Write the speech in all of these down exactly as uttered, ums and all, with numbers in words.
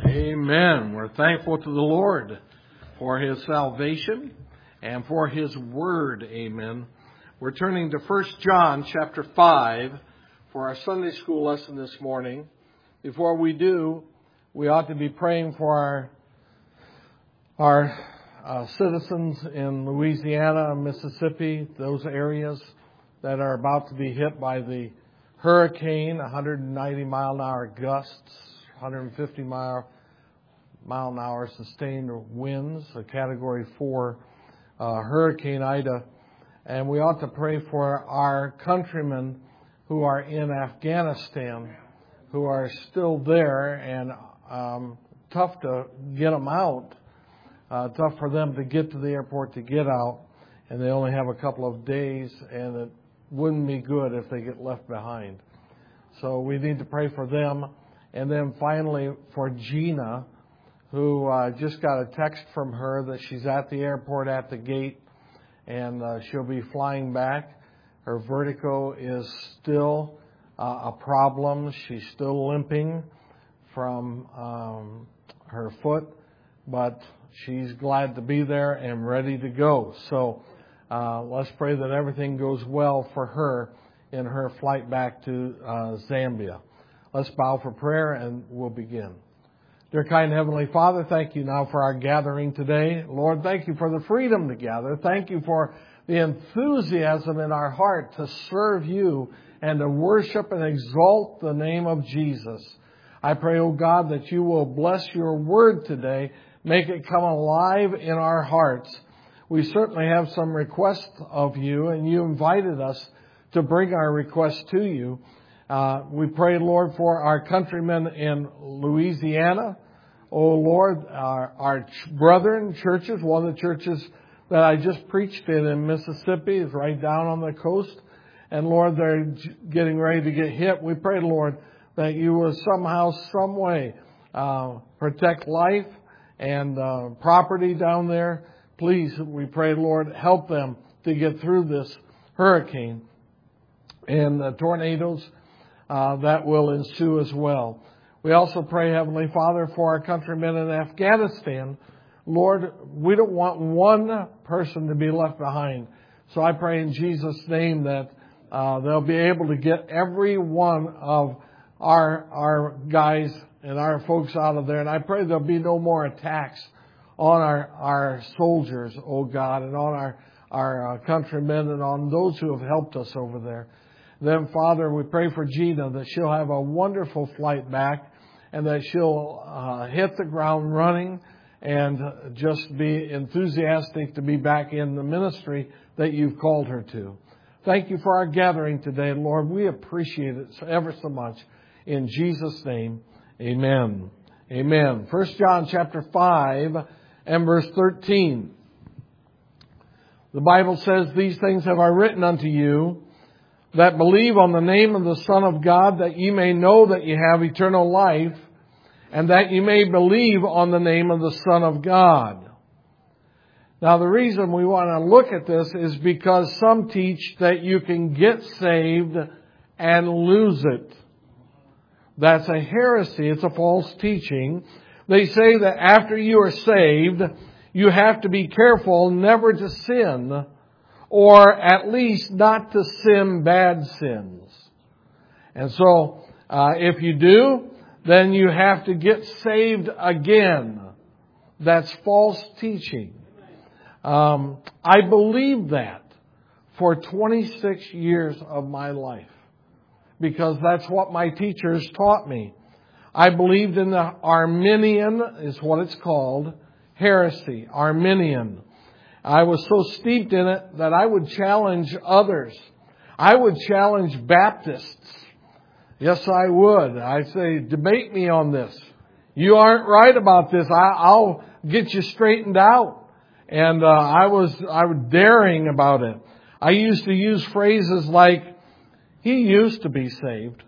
Amen. We're thankful to the Lord for His salvation and for His Word. Amen. We're turning to First John chapter five for our Sunday school lesson this morning. Before we do, we ought to be praying for our, our uh, citizens in Louisiana and Mississippi, those areas that are about to be hit by the hurricane, one hundred ninety mile an hour gusts, one hundred fifty mile mile an hour sustained winds, a Category four uh, Hurricane Ida. And we ought to pray for our countrymen who are in Afghanistan, who are still there, and um, tough to get them out, uh, tough for them to get to the airport to get out, and they only have a couple of days, and it wouldn't be good if they get left behind. So we need to pray for them. And then finally for Gina, who uh, just got a text from her that she's at the airport at the gate, and uh, she'll be flying back. Her vertigo is still uh, a problem. She's still limping from um, her foot, but she's glad to be there and ready to go. So uh, let's pray that everything goes well for her in her flight back to uh, Zambia. Let's bow for prayer and we'll begin. Dear kind Heavenly Father, thank you now for our gathering today. Lord, thank you for the freedom to gather. Thank you for the enthusiasm in our heart to serve you and to worship and exalt the name of Jesus. I pray, oh God, that you will bless your word today, make it come alive in our hearts. We certainly have some requests of you, and you invited us to bring our requests to you. Uh, we pray, Lord, for our countrymen in Louisiana. Oh, Lord, our, our ch- brethren churches, one of the churches that I just preached in in Mississippi is right down on the coast. And, Lord, they're j- getting ready to get hit. We pray, Lord, that you will somehow, some way, uh, protect life and uh, property down there. Please, we pray, Lord, help them to get through this hurricane and the tornadoes Uh, that will ensue as well. We also pray, Heavenly Father, for our countrymen in Afghanistan. Lord, we don't want one person to be left behind. So I pray in Jesus' name that uh, they'll be able to get every one of our our guys and our folks out of there. And I pray there'll be no more attacks on our, our soldiers, oh God, and on our, our uh, countrymen and on those who have helped us over there. Then, Father, we pray for Gina that she'll have a wonderful flight back and that she'll uh, hit the ground running and just be enthusiastic to be back in the ministry that you've called her to. Thank you for our gathering today, Lord. We appreciate it ever so much. In Jesus' name, amen. Amen. First John chapter five and verse thirteen. The Bible says, "These things have I written unto you, that believe on the name of the Son of God, that ye may know that ye have eternal life, and that ye may believe on the name of the Son of God." Now, the reason we want to look at this is because some teach that you can get saved and lose it. That's a heresy. It's a false teaching. They say that after you are saved, you have to be careful never to sin, or at least not to sin bad sins. And so, uh, if you do, then you have to get saved again. That's false teaching. Um, I believed that for twenty-six years of my life, because that's what my teachers taught me. I believed in the Arminian, is what it's called, heresy, Arminian. I was so steeped in it that I would challenge others. I would challenge Baptists. Yes, I would. I'd say, debate me on this. You aren't right about this. I, I'll get you straightened out. And uh, I was I was daring about it. I used to use phrases like, "He used to be saved,"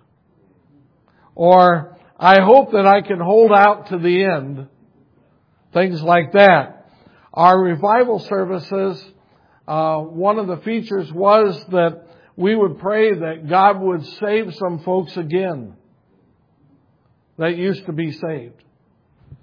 or "I hope that I can hold out to the end." Things like that. Our revival services, uh, one of the features was that we would pray that God would save some folks again that used to be saved.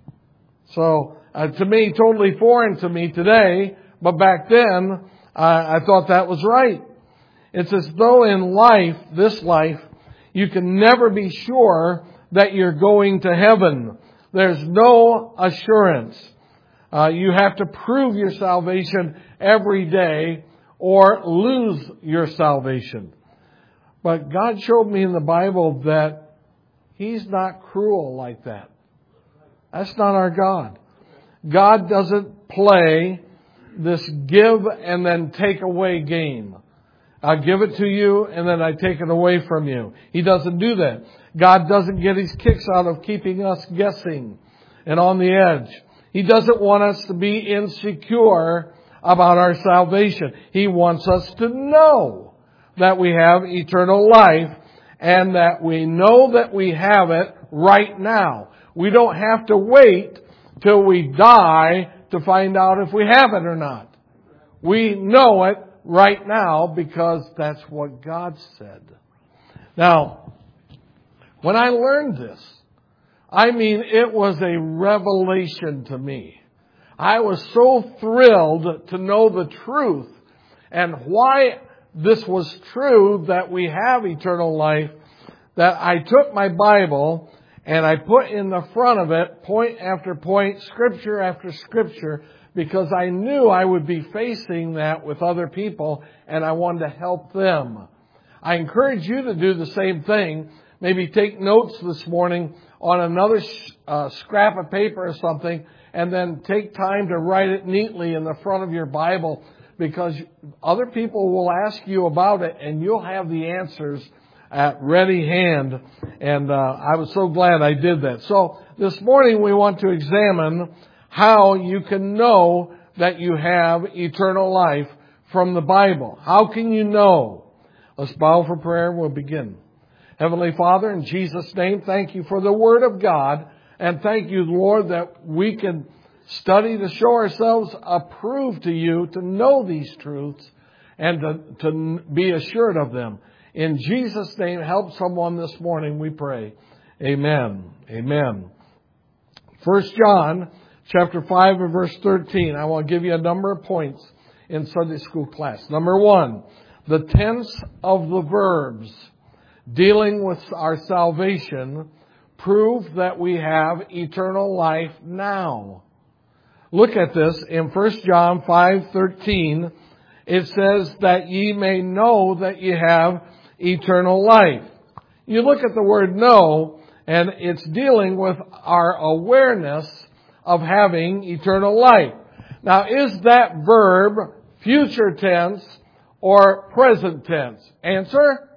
So, uh, to me, totally foreign to me today, but back then, uh, I thought that was right. It's as though in life, this life, you can never be sure that you're going to heaven. There's no assurance. Uh, you have to prove your salvation every day or lose your salvation. But God showed me in the Bible that He's not cruel like that. That's not our God. God doesn't play this give and then take away game. I give it to you and then I take it away from you. He doesn't do that. God doesn't get His kicks out of keeping us guessing and on the edge. He doesn't want us to be insecure about our salvation. He wants us to know that we have eternal life and that we know that we have it right now. We don't have to wait till we die to find out if we have it or not. We know it right now because that's what God said. Now, when I learned this, I mean, it was a revelation to me. I was so thrilled to know the truth and why this was true that we have eternal life that I took my Bible and I put in the front of it point after point, scripture after scripture, because I knew I would be facing that with other people and I wanted to help them. I encourage you to do the same thing. Maybe take notes this morning on another uh, scrap of paper or something and then take time to write it neatly in the front of your Bible, because other people will ask you about it and you'll have the answers at ready hand. And uh, I was so glad I did that. So this morning we want to examine how you can know that you have eternal life from the Bible. How can you know? Let's bow for prayer and we'll begin. Heavenly Father, in Jesus' name, thank you for the Word of God. And thank you, Lord, that we can study to show ourselves approved to you, to know these truths and to, to be assured of them. In Jesus' name, help someone this morning, we pray. Amen. Amen. First John chapter five and verse thirteen. I want to give you a number of points in Sunday school class. Number one, the tense of the verbs dealing with our salvation prove that we have eternal life now. Look at this in First John five thirteen. It says that ye may know that ye have eternal life. You look at the word know, and it's dealing with our awareness of having eternal life. Now, is that verb future tense or present tense? Answer?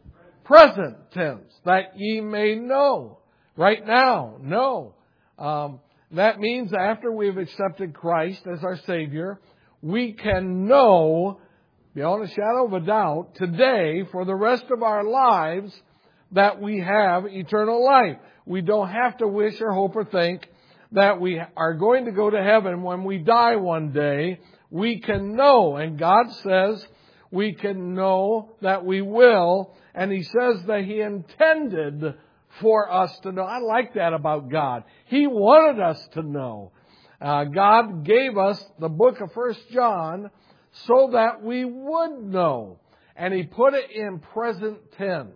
Present tense. That ye may know. Right now, know. Um, that means after we've accepted Christ as our Savior, we can know, beyond a shadow of a doubt, today, for the rest of our lives, that we have eternal life. We don't have to wish or hope or think that we are going to go to heaven when we die one day. We can know, and God says we can know that we will, and He says that He intended for us to know. I like that about God. He wanted us to know. Uh, God gave us the book of First John so that we would know. And He put it in present tense.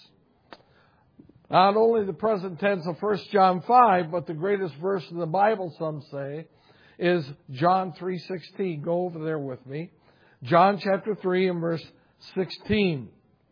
Not only the present tense of First John five, but the greatest verse in the Bible, some say, is John three sixteen. Go over there with me. John chapter three and verse sixteen.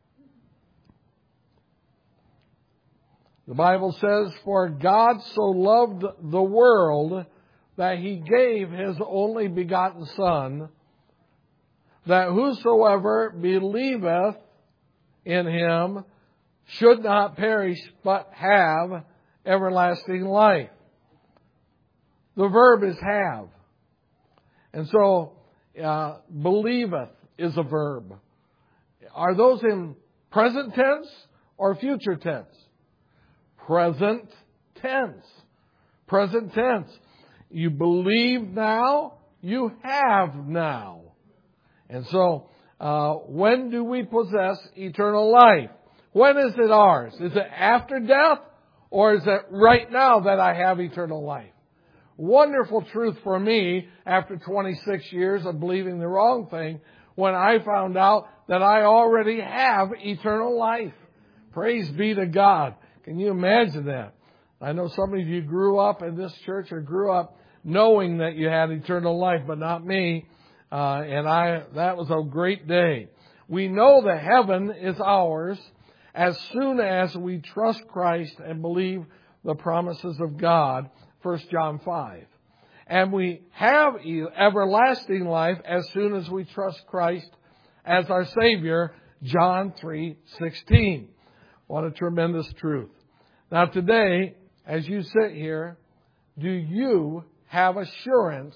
The Bible says, "For God so loved the world that He gave His only begotten Son, that whosoever believeth in Him should not perish, but have everlasting life." The verb is have. And so, uh, believeth is a verb. Are those in present tense or future tense? Present tense. Present tense. You believe now, you have now. And so, uh, when do we possess eternal life? When is it ours? Is it after death, or is it right now that I have eternal life? wonderful truth for me after twenty-six years of believing the wrong thing when I found out that I already have eternal life. Praise be to God. Can you imagine that? I know some of you grew up in this church or grew up knowing that you had eternal life, but not me. Uh, and I, that was a great day. We know that heaven is ours as soon as we trust Christ and believe the promises of God, First John five. And we have everlasting life as soon as we trust Christ as our Savior, John three sixteen. What a tremendous truth. Now today, as you sit here, do you have assurance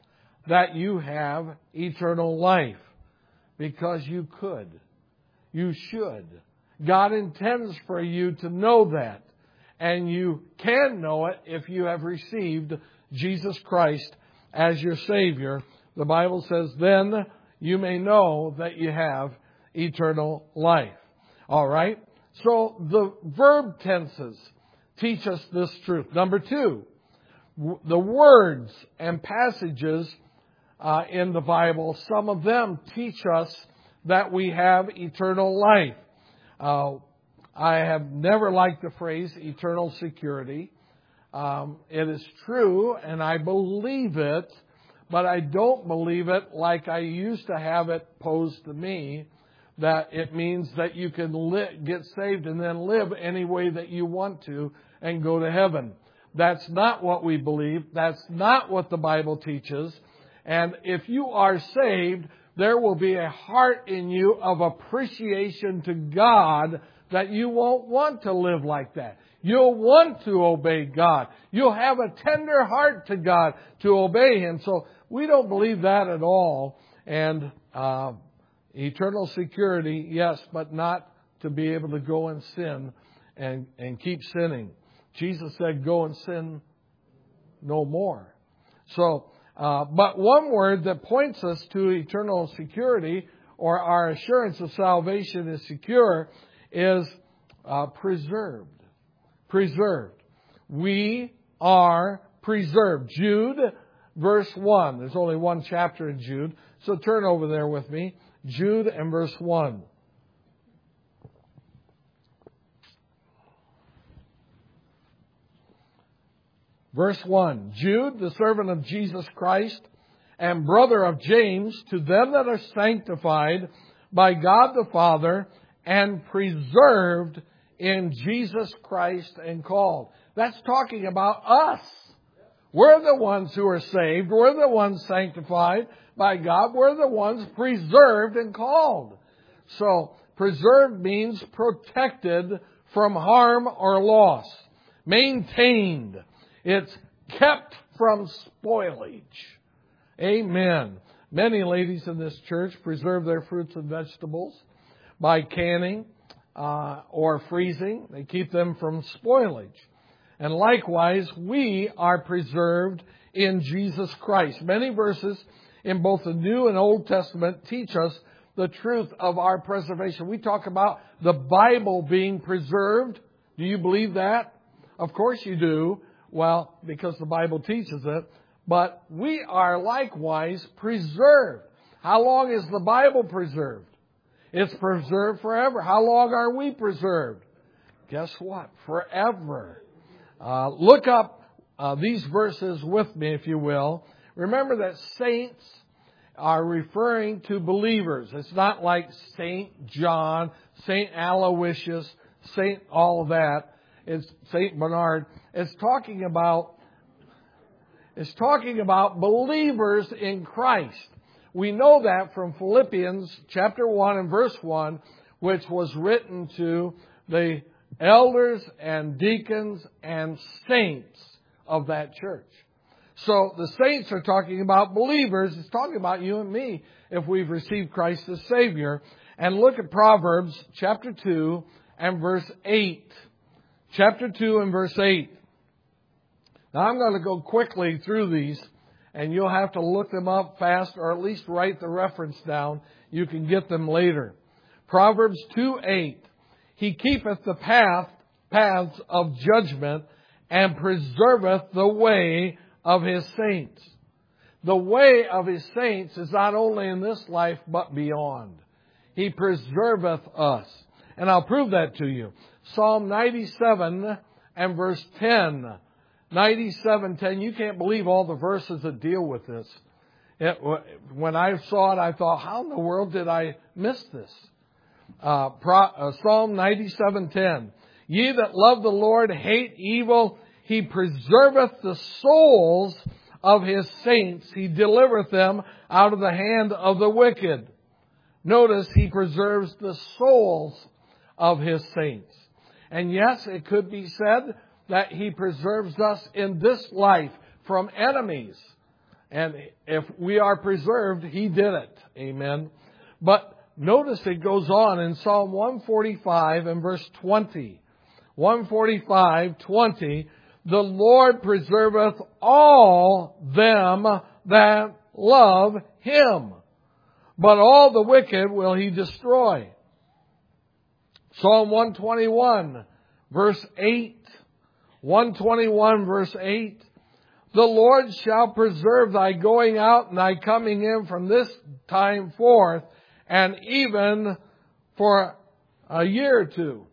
that you have eternal life? Because you could. You should. God intends for you to know that. And you can know it if you have received Jesus Christ as your Savior. The Bible says, then you may know that you have eternal life. All right? So the verb tenses teach us this truth. Number two, the words and passages uh, in the Bible, some of them teach us that we have eternal life. Uh, I have never liked the phrase eternal security. Um, it is true, and I believe it, but I don't believe it like I used to have it posed to me, that it means that you can li- get saved and then live any way that you want to and go to heaven. That's not what we believe. That's not what the Bible teaches. And if you are saved, there will be a heart in you of appreciation to God that you won't want to live like that. You'll want to obey God. You'll have a tender heart to God to obey Him. So we don't believe that at all. And uh, eternal security, yes, but not to be able to go and sin and, and keep sinning. Jesus said, go and sin no more. So, uh, but one word that points us to eternal security, or our assurance of salvation is secure, is uh, preserved. Preserved. We are preserved. Jude, verse one. There's only one chapter in Jude, so turn over there with me. Jude and verse one. Verse one, Jude, the servant of Jesus Christ and brother of James, to them that are sanctified by God the Father and preserved in Jesus Christ and called. That's talking about us. We're the ones who are saved. We're the ones sanctified by God. We're the ones preserved and called. So, preserved means protected from harm or loss. Maintained. It's kept from spoilage. Amen. Many ladies in this church preserve their fruits and vegetables by canning uh, or freezing. They keep them from spoilage. And likewise, we are preserved in Jesus Christ. Many verses in both the New and Old Testament teach us the truth of our preservation. We talk about the Bible being preserved. Do you believe that? Of course you do. Well, because the Bible teaches it. But we are likewise preserved. How long is the Bible preserved? It's preserved forever. How long are we preserved? Guess what? Forever. Uh, look up uh, these verses with me, if you will. Remember that saints are referring to believers. It's not like Saint John, Saint Aloysius, Saint all of that. It's Saint Bernard. It's talking about It's talking about believers in Christ. We know that from Philippians chapter one and verse one, which was written to the elders and deacons and saints of that church. So the saints are talking about believers. It's talking about you and me if we've received Christ as Savior. And look at Proverbs chapter two and verse eight. Chapter two and verse eight. Now I'm going to go quickly through these, and you'll have to look them up fast, or at least write the reference down. You can get them later. Proverbs two eight. He keepeth the path, paths of judgment, and preserveth the way of His saints. The way of His saints is not only in this life, but beyond. He preserveth us. And I'll prove that to you. Psalm ninety-seven and verse ten. ninety-seven ten. You can't believe all the verses that deal with this. It, when I saw it, I thought, how in the world did I miss this? Uh, Pro, uh, Psalm ninety-seven ten. Ye that love the Lord hate evil. He preserveth the souls of His saints. He delivereth them out of the hand of the wicked. Notice He preserves the souls of His saints. And yes, it could be said that He preserves us in this life from enemies. And if we are preserved, He did it. Amen. But notice it goes on in Psalm one forty-five and verse twenty. one forty-five, twenty. The Lord preserveth all them that love Him, but all the wicked will He destroy. Psalm one twenty-one, verse eight. one twenty-one, verse eight. The Lord shall preserve thy going out and thy coming in from this time forth, and even for a year or two.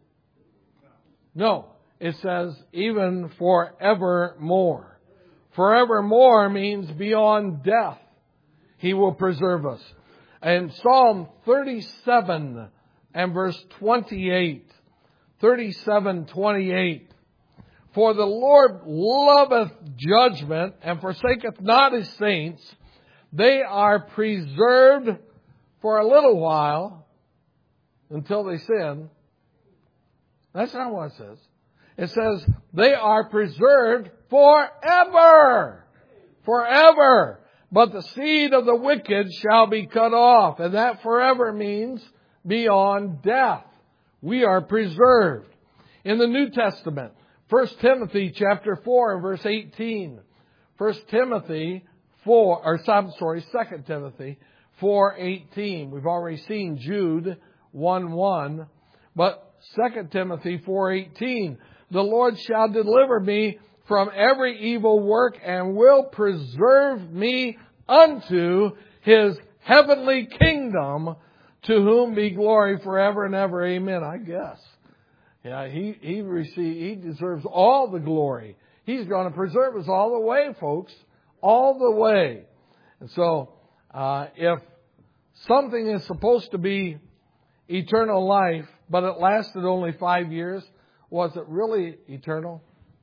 No, it says even forevermore. Forevermore means beyond death. He will preserve us. And Psalm thirty-seven and verse twenty-eight. thirty-seven, twenty-eight. For the Lord loveth judgment, and forsaketh not His saints. They are preserved for a little while, until they sin. That's not what it says. It says, they are preserved forever. Forever. But the seed of the wicked shall be cut off. And that forever means beyond death. We are preserved. In the New Testament, First Timothy chapter four and verse eighteen. First Timothy four, or I'm sorry, Second Timothy four eighteen. We've already seen Jude one one. But Second Timothy four eighteen. The Lord shall deliver me from every evil work and will preserve me unto His heavenly kingdom, to whom be glory forever and ever. Amen. I guess. Yeah, he he receive, he deserves all the glory. He's going to preserve us all the way, folks, all the way. And so, uh, if something is supposed to be eternal life, but it lasted only five years, was it really eternal?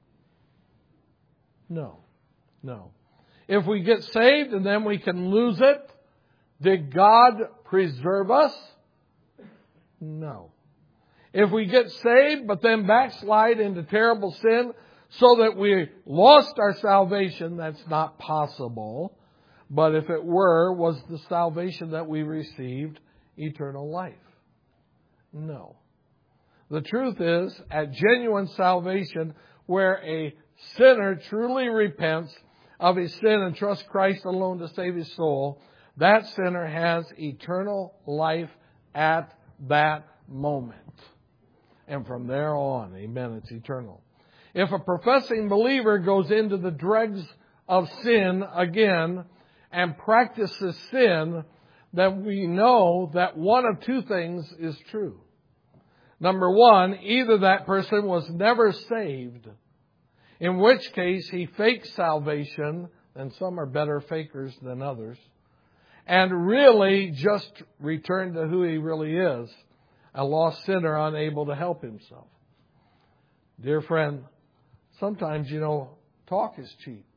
No, no. If we get saved and then we can lose it, did God preserve us? No. If we get saved, but then backslide into terrible sin so that we lost our salvation, that's not possible. But if it were, was the salvation that we received eternal life? No. The truth is, at genuine salvation, where a sinner truly repents of his sin and trusts Christ alone to save his soul, that sinner has eternal life at that moment. And from there on, amen, it's eternal. If a professing believer goes into the dregs of sin again and practices sin, then we know that one of two things is true. Number one, either that person was never saved, in which case he fakes salvation, and some are better fakers than others, and really just returned to who he really is, a lost sinner unable to help himself. Dear friend, sometimes, you know, talk is cheap.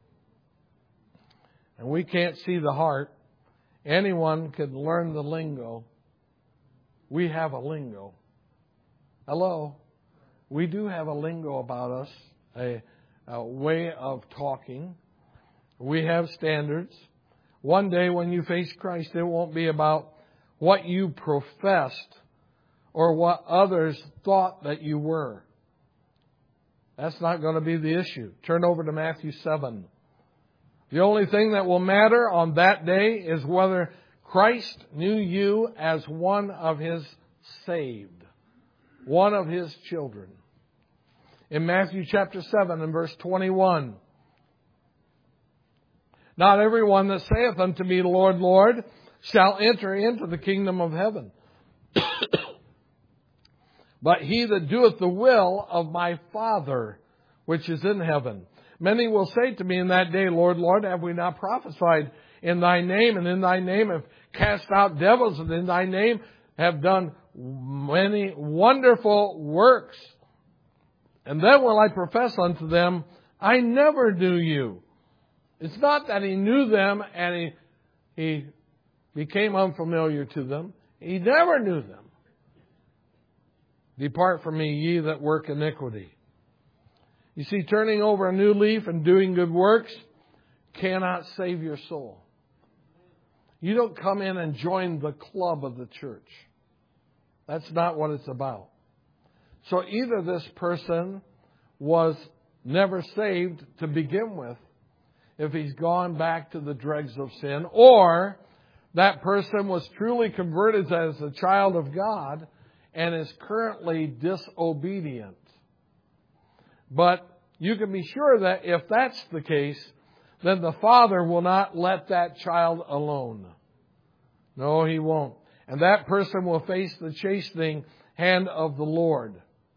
And we can't see the heart. Anyone can learn the lingo. We have a lingo. Hello? We do have a lingo about us, a, a way of talking. We have standards. One day when you face Christ, it won't be about what you professed or what others thought that you were. That's not going to be the issue. Turn over to Matthew seven. The only thing that will matter on that day is whether Christ knew you as one of His saved, one of His children. In Matthew chapter seven and verse twenty-one, Not everyone that saith unto me, Lord, Lord, shall enter into the kingdom of heaven, but he that doeth the will of my Father which is in heaven. Many will say to me in that day, Lord, Lord, have we not prophesied in thy name, and in thy name have cast out devils, and in thy name have done many wonderful works? And then will I profess unto them, I never knew you. It's not that he knew them and he, he became unfamiliar to them. He never knew them. Depart from me, ye that work iniquity. You see, turning over a new leaf and doing good works cannot save your soul. You don't come in and join the club of the church. That's not what it's about. So either this person was never saved to begin with, if he's gone back to the dregs of sin, or that person was truly converted as a child of God and is currently disobedient. But you can be sure that if that's the case, then the Father will not let that child alone. No, He won't. And that person will face the chastening hand of the Lord.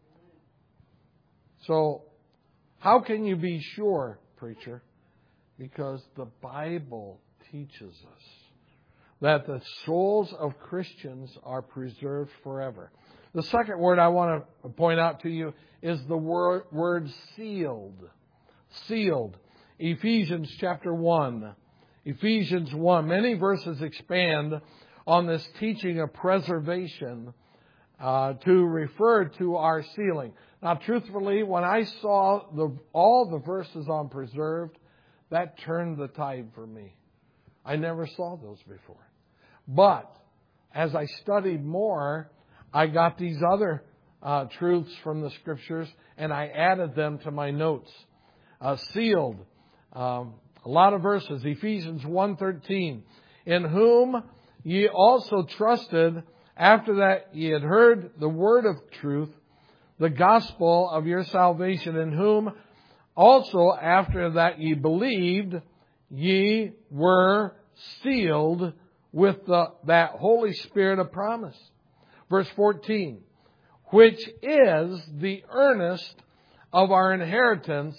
So, how can you be sure, preacher? Because the Bible teaches us that the souls of Christians are preserved forever. The second word I want to point out to you is the word, word sealed. Sealed. Ephesians chapter one. Ephesians one. Many verses expand on this teaching of preservation uh, to refer to our sealing. Now, truthfully, when I saw the, all the verses on preserved, that turned the tide for me. I never saw those before. But as I studied more, I got these other uh, truths from the Scriptures, and I added them to my notes. Uh, sealed. Um, a lot of verses. Ephesians one thirteen. In whom ye also trusted, after that ye had heard the word of truth, the gospel of your salvation, in whom also after that ye believed, ye were sealed with the, that Holy Spirit of promise. Verse fourteen, which is the earnest of our inheritance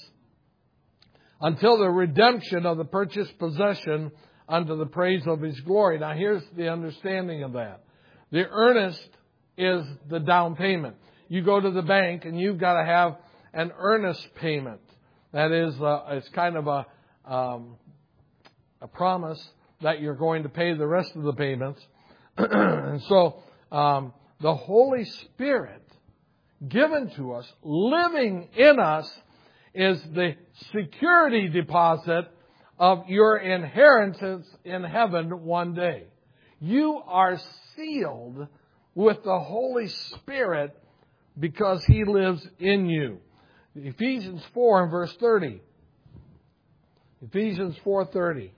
until the redemption of the purchased possession unto the praise of His glory. Now here's the understanding of that. The earnest is the down payment. You go to the bank and you've got to have an earnest payment. That is, uh, it's kind of a um, a promise that you're going to pay the rest of the payments. And so um, the Holy Spirit given to us, living in us, is the security deposit of your inheritance in heaven one day. You are sealed with the Holy Spirit because He lives in you. Ephesians four and verse thirty. Ephesians four thirty.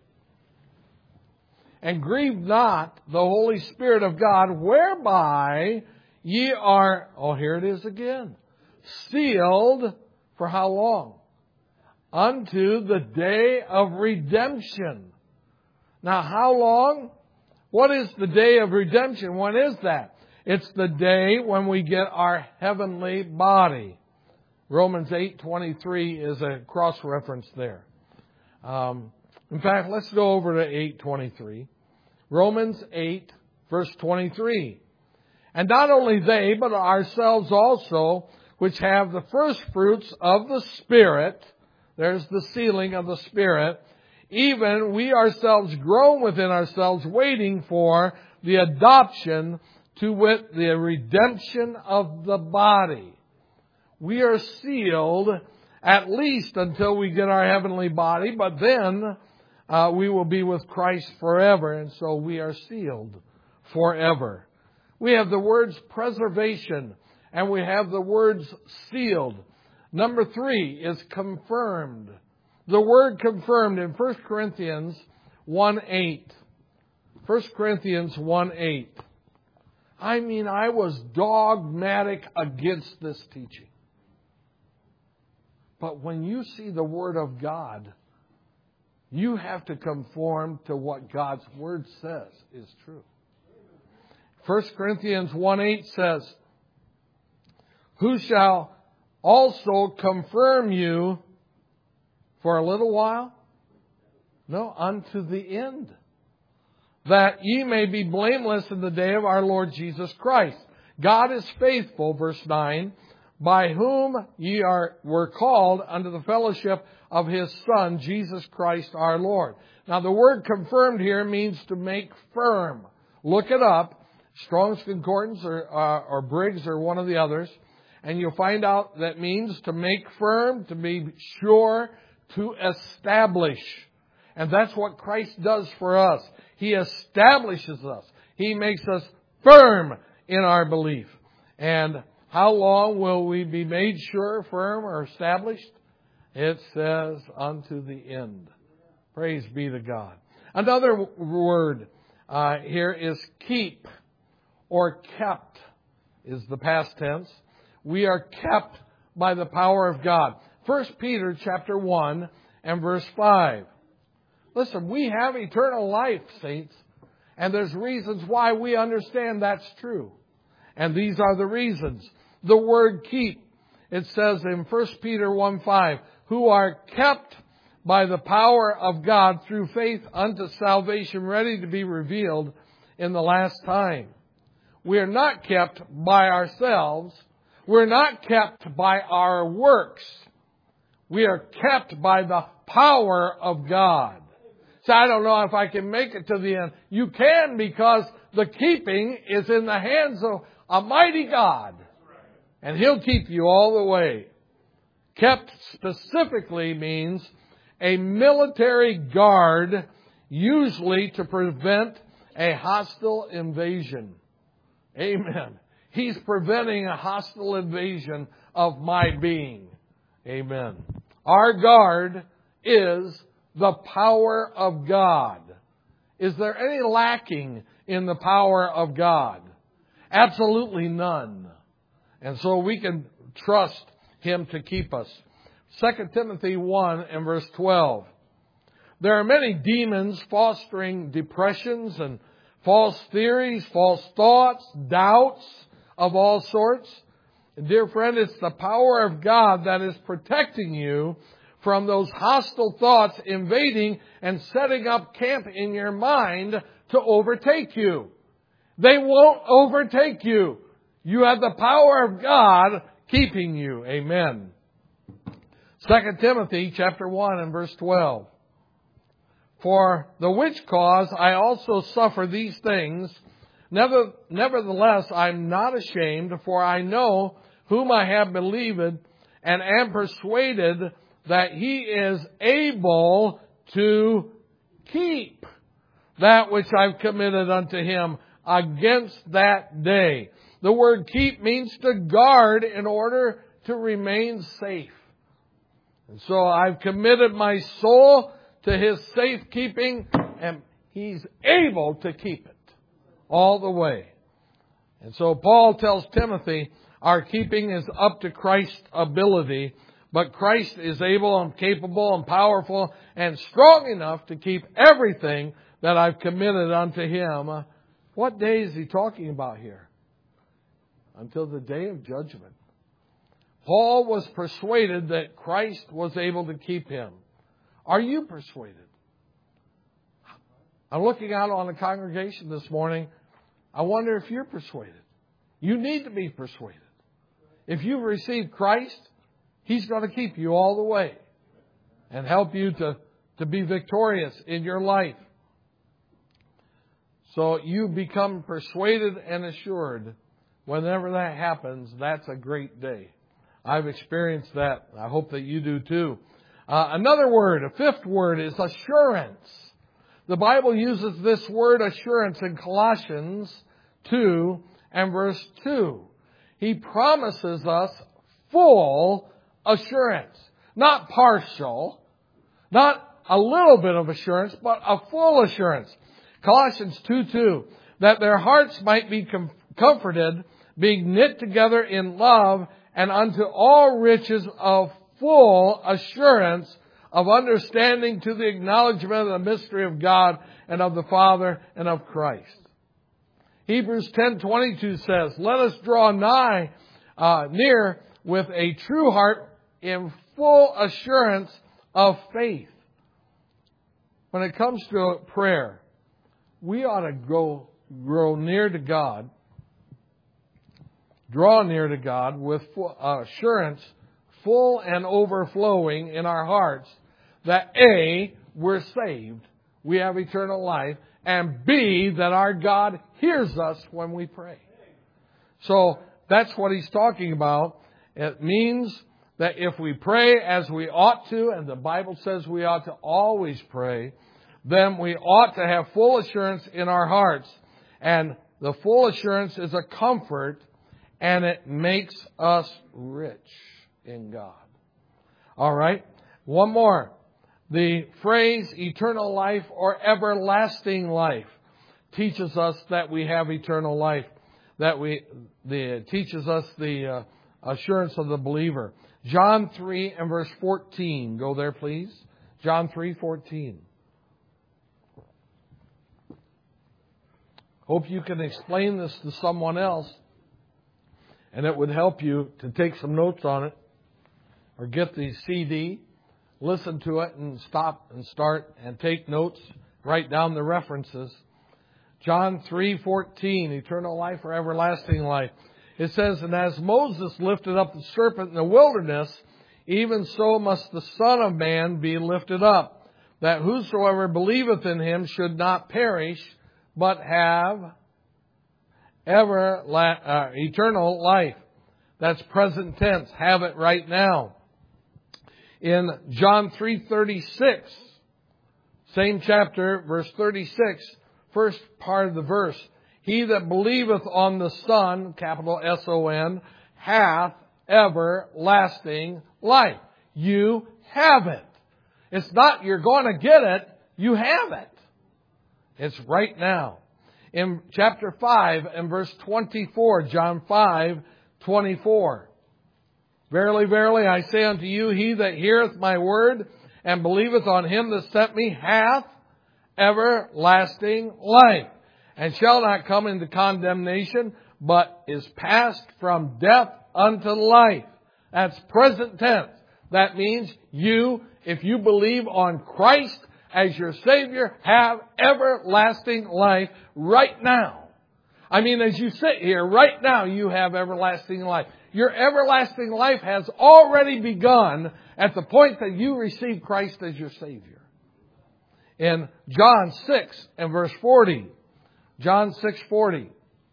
And grieve not the Holy Spirit of God, whereby ye are, oh, here it is again, sealed for how long? Unto the day of redemption. Now, how long? What is the day of redemption? When is that? It's the day when we get our heavenly body. Romans eight twenty-three is a cross-reference there. Um, in fact, let's go over to eight twenty-three. Romans eight, verse twenty-three. And not only they, but ourselves also, which have the first fruits of the Spirit, there's the sealing of the Spirit, even we ourselves groan within ourselves, waiting for the adoption, to wit, the redemption of the body. We are sealed at least until we get our heavenly body, but then uh, we will be with Christ forever, and so we are sealed forever. We have the words preservation, and we have the words sealed. Number three is confirmed. The word confirmed in First Corinthians one eight. First Corinthians one eight. I mean, I was dogmatic against this teaching. But when you see the Word of God, You have to conform to what God's Word says is true. First Corinthians one eight says, who shall also confirm you for a little while? No, unto the end. That ye may be blameless in the day of our Lord Jesus Christ. God is faithful, verse nine, by whom ye are were called unto the fellowship of His Son, Jesus Christ our Lord. Now the word confirmed here means to make firm. Look it up. Strong's Concordance or, uh, or Briggs or one of the others. And you'll find out that means to make firm, to be sure, to establish. And that's what Christ does for us. He establishes us. He makes us firm in our belief. And how long will we be made sure, firm, or established? It says unto the end. Praise be to God. Another word uh, here is keep or kept is the past tense. We are kept by the power of God. First Peter chapter one and verse five. Listen, we have eternal life, saints. And there's reasons why we understand that's true. And these are the reasons. The word keep, it says in First Peter one five, who are kept by the power of God through faith unto salvation, ready to be revealed in the last time. We are not kept by ourselves. We're not kept by our works. We are kept by the power of God. So I don't know if I can make it to the end. You can, because the keeping is in the hands of a mighty God. And He'll keep you all the way. Kept specifically means a military guard, usually to prevent a hostile invasion. Amen. He's preventing a hostile invasion of my being. Amen. Our guard is the power of God. Is there any lacking in the power of God? Absolutely none. And so we can trust Him to keep us. Second Timothy one and verse twelve. There are many demons fostering depressions and false theories, false thoughts, doubts of all sorts. Dear friend, it's the power of God that is protecting you from those hostile thoughts invading and setting up camp in your mind to overtake you. They won't overtake you. You have the power of God keeping you. Amen. Second Timothy chapter one and verse twelve. For the which cause I also suffer these things. Never, nevertheless, I'm not ashamed, for I know whom I have believed, and am persuaded that He is able to keep that which I've committed unto Him against that day. The word keep means to guard in order to remain safe. And so I've committed my soul to His safekeeping, and He's able to keep it all the way. And so Paul tells Timothy, our keeping is up to Christ's ability, but Christ is able and capable and powerful and strong enough to keep everything that I've committed unto Him. What day is he talking about here? Until the day of judgment. Paul was persuaded that Christ was able to keep him. Are you persuaded? I'm looking out on the congregation this morning. I wonder if you're persuaded. You need to be persuaded. If you've received Christ, He's going to keep you all the way and help you to, to be victorious in your life. So you become persuaded and assured. Whenever that happens, that's a great day. I've experienced that. I hope that you do too. Uh, another word, a fifth word, is assurance. The Bible uses this word assurance in Colossians two and verse two. He promises us full assurance. Not partial, not a little bit of assurance, but a full assurance. Colossians two two, that their hearts might be com- comforted, being knit together in love, and unto all riches of full assurance of understanding to the acknowledgement of the mystery of God and of the Father and of Christ. Hebrews ten twenty-two says, let us draw nigh, uh, near with a true heart in full assurance of faith. When it comes to prayer, we ought to go grow near to God, draw near to God with full assurance, full and overflowing in our hearts, that A, we're saved, we have eternal life, and B, that our God hears us when we pray. So that's what he's talking about. It means that if we pray as we ought to, and the Bible says we ought to always pray, then we ought to have full assurance in our hearts. And the full assurance is a comfort, and it makes us rich in God. All right. One more. The phrase eternal life or everlasting life teaches us that we have eternal life. That we, the, it teaches us the uh, assurance of the believer. John three and verse fourteen. Go there, please. John three fourteen. Hope you can explain this to someone else, and it would help you to take some notes on it, or get the C D, listen to it, and stop and start and take notes, write down the references. John three fourteen, eternal life or everlasting life. It says, and as Moses lifted up the serpent in the wilderness, even so must the Son of Man be lifted up, that whosoever believeth in him should not perish, but have ever uh, eternal life. That's present tense. Have it right now. In John three thirty-six, same chapter, verse thirty-six, first part of the verse. He that believeth on the Son, capital S O N, hath everlasting life. You have it. It's not you're going to get it. You have it. It's right now. In chapter five and verse twenty-four, John five twenty-four. Verily, verily, I say unto you, he that heareth my word and believeth on him that sent me hath everlasting life, and shall not come into condemnation, but is passed from death unto life. That's present tense. That means you, if you believe on Christ as your Savior, have everlasting life right now. I mean, as you sit here, right now you have everlasting life. Your everlasting life has already begun at the point that you receive Christ as your Savior. In John six and verse forty, John six forty,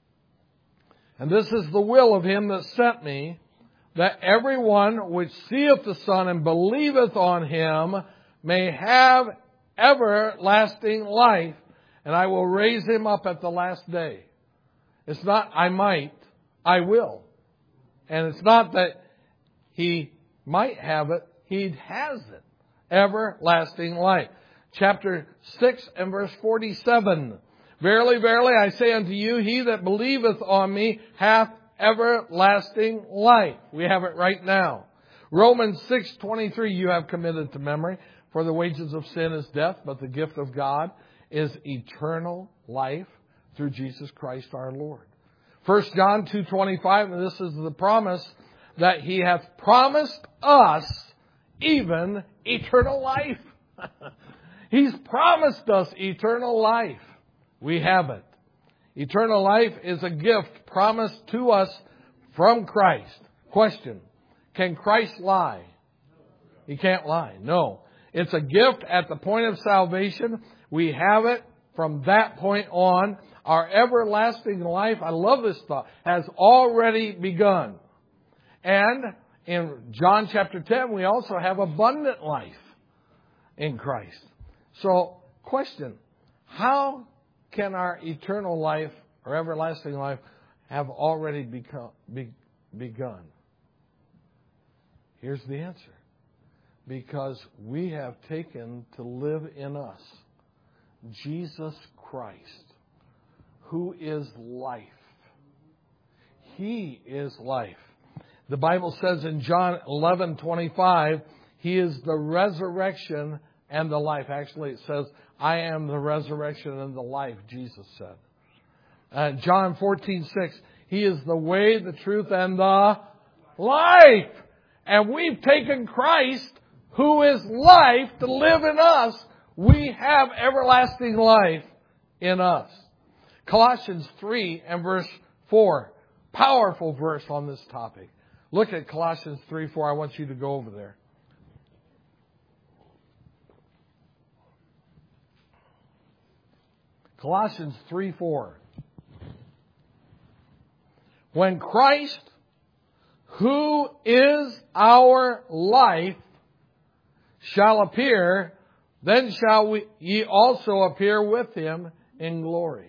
and this is the will of him that sent me, that everyone which seeth the Son and believeth on him may have everlasting life, and I will raise him up at the last day. It's not I might, I will. And it's not that he might have it, he has it. Everlasting life. Chapter six and verse forty-seven. Verily, verily, I say unto you, he that believeth on me hath everlasting life. We have it right now. Romans six twenty-three, you have committed to memory. For the wages of sin is death, but the gift of God is eternal life through Jesus Christ our Lord. First John two twenty-five, and this is the promise that he hath promised us even eternal life. He's promised us eternal life. We have it. Eternal life is a gift promised to us from Christ. Question: can Christ lie? He can't lie. No. It's a gift at the point of salvation. We have it from that point on. Our everlasting life, I love this thought, has already begun. And in John chapter ten, we also have abundant life in Christ. So, question: how can our eternal life or everlasting life have already become, be, begun? Here's the answer. Because we have taken to live in us Jesus Christ, who is life. He is life. The Bible says in John eleven twenty-five, He is the resurrection and the life. Actually, it says, I am the resurrection and the life, Jesus said. Uh, John fourteen six, He is the way, the truth, and the life. And we've taken Christ, who is life, to live in us. We have everlasting life in us. Colossians three and verse four. Powerful verse on this topic. Look at Colossians three four. I want you to go over there. Colossians three four. When Christ, who is our life, shall appear, then shall we, ye also appear with Him in glory.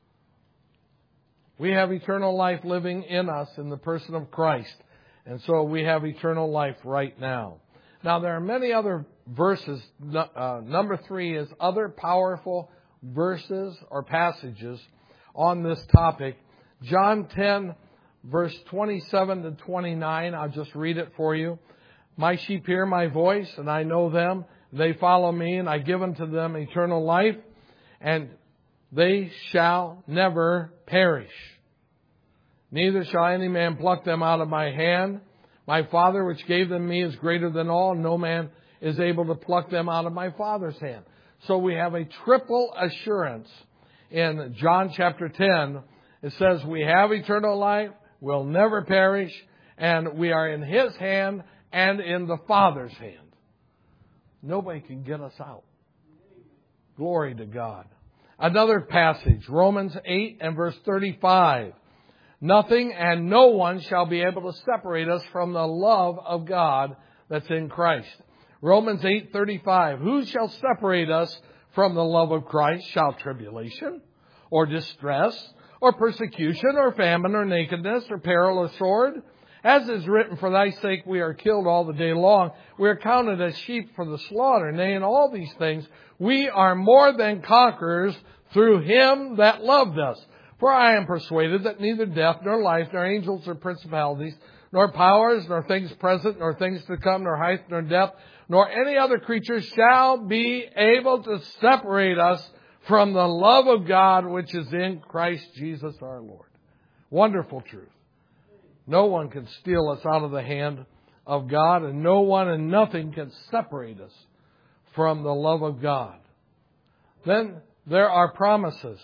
We have eternal life living in us in the person of Christ. And so we have eternal life right now. Now there are many other verses. Uh, number three is other powerful verses or passages on this topic. John ten, verse twenty-seven to twenty-nine. I'll just read it for you. My sheep hear my voice, and I know them. They follow me, and I give unto them eternal life, and they shall never perish. Neither shall any man pluck them out of my hand. My Father, which gave them me, is greater than all. No man is able to pluck them out of my Father's hand. So we have a triple assurance in John chapter ten. It says we have eternal life, we'll never perish, and we are in His hand and in the Father's hand. Nobody can get us out. Glory to God. Another passage, Romans eight and verse thirty-five. Nothing and no one shall be able to separate us from the love of God that's in Christ. Romans eight thirty-five. Who shall separate us from the love of Christ? Shall tribulation, or distress, or persecution, or famine, or nakedness, or peril, or sword? As is written, for thy sake we are killed all the day long. We are counted as sheep for the slaughter. Nay, in all these things we are more than conquerors through Him that loved us. For I am persuaded that neither death, nor life, nor angels, nor principalities, nor powers, nor things present, nor things to come, nor height, nor depth, nor any other creature shall be able to separate us from the love of God which is in Christ Jesus our Lord. Wonderful truth. No one can steal us out of the hand of God, and no one and nothing can separate us from the love of God. Then there are promises.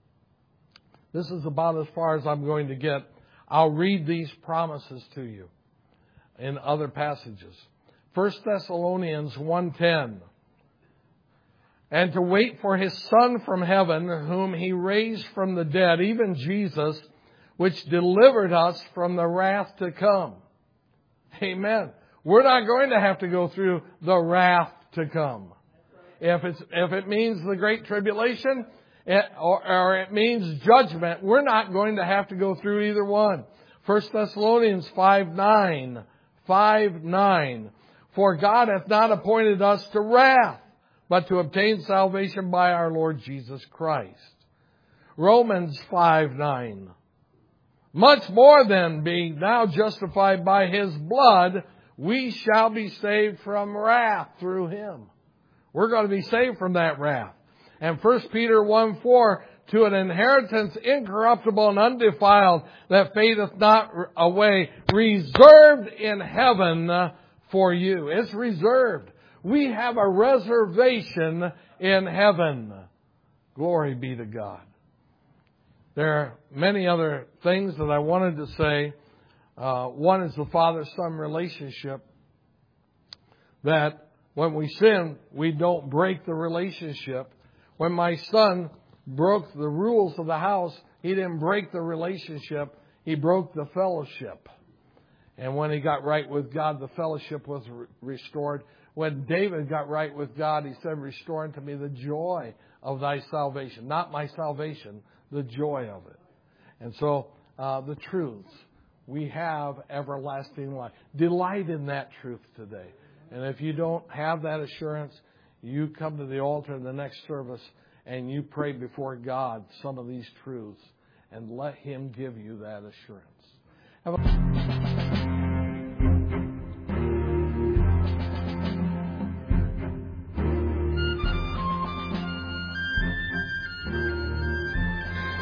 This is about as far as I'm going to get. I'll read these promises to you in other passages. First Thessalonians one ten. And to wait for His Son from heaven, whom He raised from the dead, even Jesus, which delivered us from the wrath to come. Amen. We're not going to have to go through the wrath to come. If it's, if it means the Great Tribulation, it, or, or it means judgment, we're not going to have to go through either one. First Thessalonians five nine. five nine. For God hath not appointed us to wrath, but to obtain salvation by our Lord Jesus Christ. Romans five nine. Much more than being now justified by His blood, we shall be saved from wrath through Him. We're going to be saved from that wrath. And First Peter one four, to an inheritance incorruptible and undefiled, that fadeth not away, reserved in heaven for you. It's reserved. We have a reservation in heaven. Glory be to God. There are many other things that I wanted to say. Uh, one is the father-son relationship. That when we sin, we don't break the relationship. When my son broke the rules of the house, he didn't break the relationship. He broke the fellowship. And when he got right with God, the fellowship was re- restored. When David got right with God, he said, restore unto me the joy of thy salvation. Not my salvation, the joy of it. And so, uh, the truths. We have everlasting life. Delight in that truth today. And if you don't have that assurance, you come to the altar in the next service and you pray before God some of these truths and let Him give you that assurance. Have a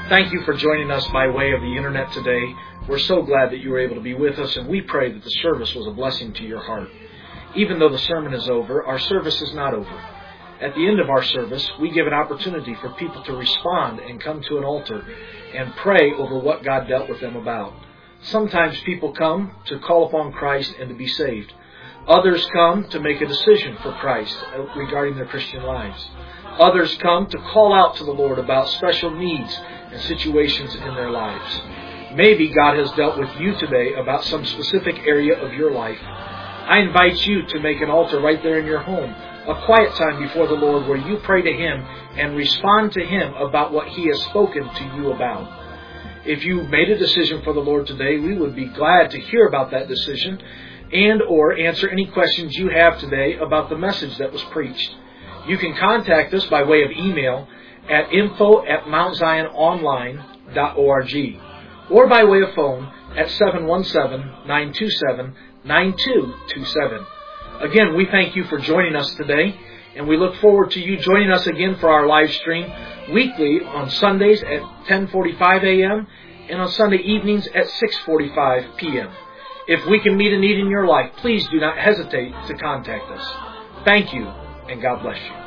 Thank you for joining us by way of the internet today. We're so glad that you were able to be with us, and we pray that the service was a blessing to your heart. Even though the sermon is over, our service is not over. At the end of our service, we give an opportunity for people to respond and come to an altar and pray over what God dealt with them about. Sometimes people come to call upon Christ and to be saved. Others come to make a decision for Christ regarding their Christian lives. Others come to call out to the Lord about special needs and situations in their lives. Maybe God has dealt with you today about some specific area of your life. I invite you to make an altar right there in your home, a quiet time before the Lord where you pray to Him and respond to Him about what He has spoken to you about. If you made a decision for the Lord today, we would be glad to hear about that decision and or answer any questions you have today about the message that was preached. You can contact us by way of email at info at mount zion online dot org or by way of phone at seven one seven, nine two seven, nine two two seven. Again, we thank you for joining us today, and we look forward to you joining us again for our live stream weekly on Sundays at ten forty-five a.m. and on Sunday evenings at six forty-five p.m. If we can meet a need in your life, please do not hesitate to contact us. Thank you, and God bless you.